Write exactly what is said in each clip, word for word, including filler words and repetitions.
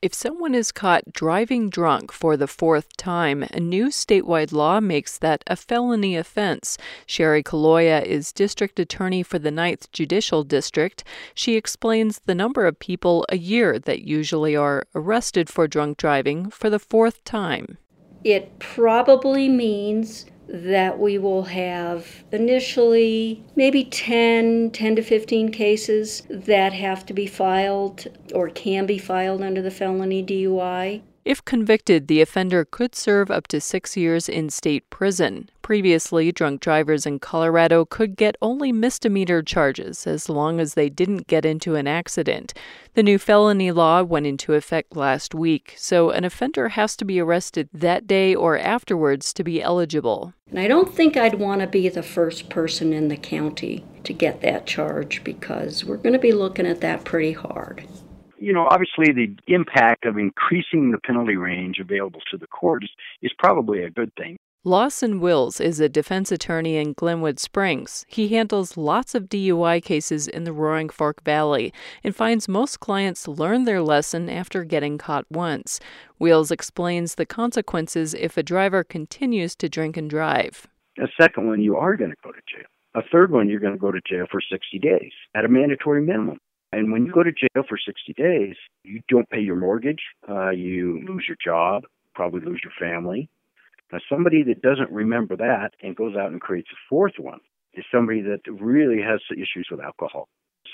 If someone is caught driving drunk for the fourth time, a new statewide law makes that a felony offense. Sherry Kaloya is district attorney for the ninth Judicial District. She explains the number of people a year that usually are arrested for drunk driving for the fourth time. It probably means that we will have initially maybe ten, ten to fifteen cases that have to be filed or can be filed under the felony D U I. If convicted, the offender could serve up to six years in state prison. Previously, drunk drivers in Colorado could get only misdemeanor charges as long as they didn't get into an accident. The new felony law went into effect last week, so an offender has to be arrested that day or afterwards to be eligible. And I don't think I'd want to be the first person in the county to get that charge because we're going to be looking at that pretty hard. You know, obviously the impact of increasing the penalty range available to the court is, is probably a good thing. Lawson Wills is a defense attorney in Glenwood Springs. He handles lots of D U I cases in the Roaring Fork Valley and finds most clients learn their lesson after getting caught once. Wills explains the consequences if a driver continues to drink and drive. A second one, you are going to go to jail. A third one, you're going to go to jail for sixty days at a mandatory minimum. And when you go to jail for sixty days, you don't pay your mortgage, uh, you lose your job, probably lose your family. Now, somebody that doesn't remember that and goes out and creates a fourth one is somebody that really has issues with alcohol.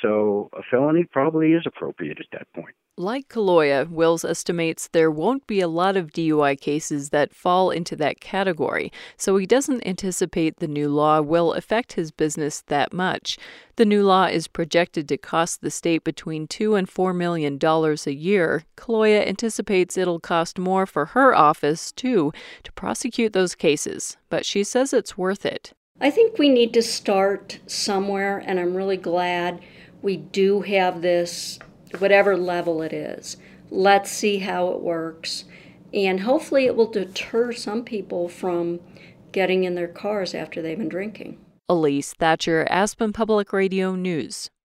So a felony probably is appropriate at that point. Like Kaloya, Wills estimates there won't be a lot of D U I cases that fall into that category, so he doesn't anticipate the new law will affect his business that much. The new law is projected to cost the state between two and four million dollars a year. Kaloya anticipates it'll cost more for her office, too, to prosecute those cases, but she says it's worth it. I think we need to start somewhere, and I'm really glad we do have this, whatever level it is. Let's see how it works, and hopefully it will deter some people from getting in their cars after they've been drinking. Elise Thatcher, Aspen Public Radio News.